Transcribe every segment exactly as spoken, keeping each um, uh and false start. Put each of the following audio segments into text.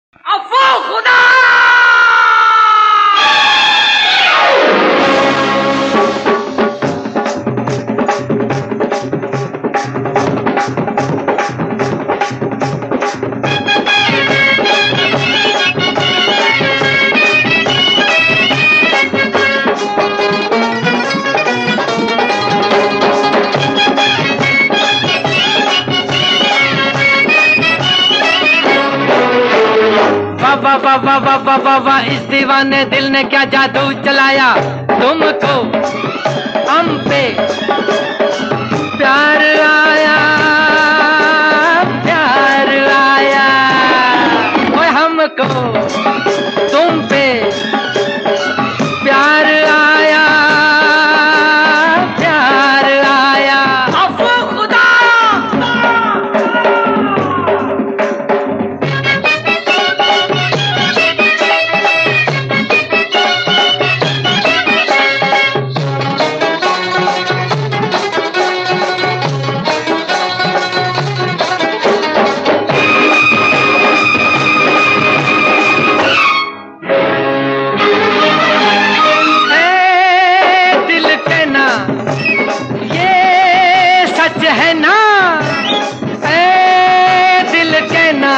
अफो खुदा! वाह वाह वाह वाह वाह वाह वाह, इस दीवाने दिल ने क्या जादू चलाया, तुमको हम पे प्यार आया, प्यार आया, ओए हमको तुम पे प्यार आया, प्यार आया। अफो खुदा! है ना ए दिल कहना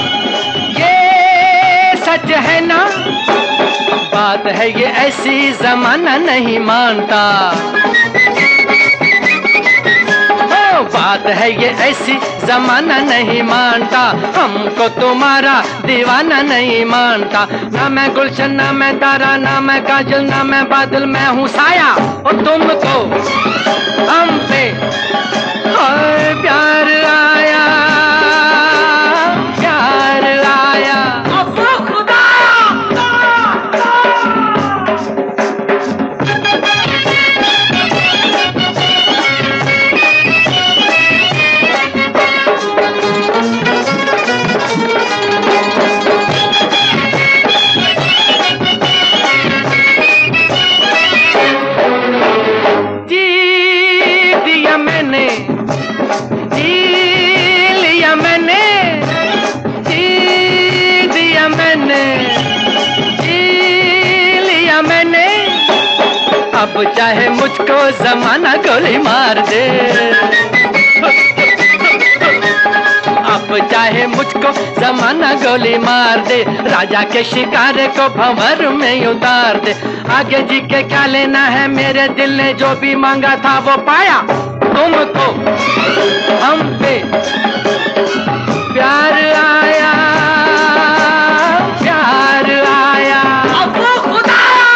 ये सच है ना, बात है ये ऐसी जमाना नहीं मानता, ओ बात है ये ऐसी जमाना नहीं मानता, हमको तुम्हारा दीवाना नहीं मानता। ना मैं गुलशन ना मैं तारा ना मैं काजल ना मैं बादल, मैं हूँ साया और तुमको हम पे प्यार आया, प्यार आया। अफो खुदा! जी दिया मैंने, मैंने जी दिया मैंने जी लिया मैंने, अब चाहे मुझको जमाना गोली मार दे, अब चाहे मुझको जमाना गोली मार दे, राजा के शिकार को भंवर में उतार दे। आगे जी के क्या लेना है, मेरे दिल ने जो भी मांगा था वो पाया, तुमको हम पे प्यार आया, प्यार आया। अफो खुदा!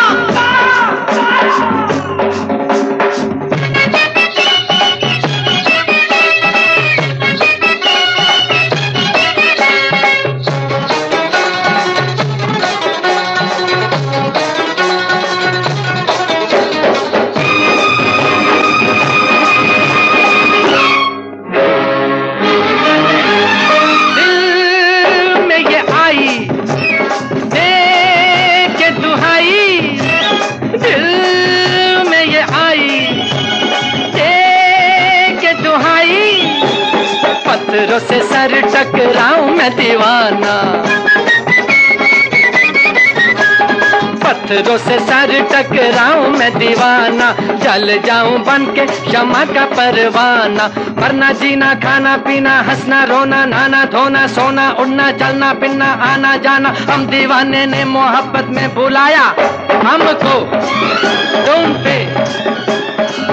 पत्थरों से सर टकराऊं मैं दीवाना, पत्थरों से सर टकराऊं मैं दीवाना, जल जाऊं बन के शमा का परवाना, मरना जीना खाना पीना हंसना रोना नहाना धोना सोना उड़ना चलना फिरना आना जाना, हम दीवाने ने मोहब्बत में बुलाया हमको तुम पे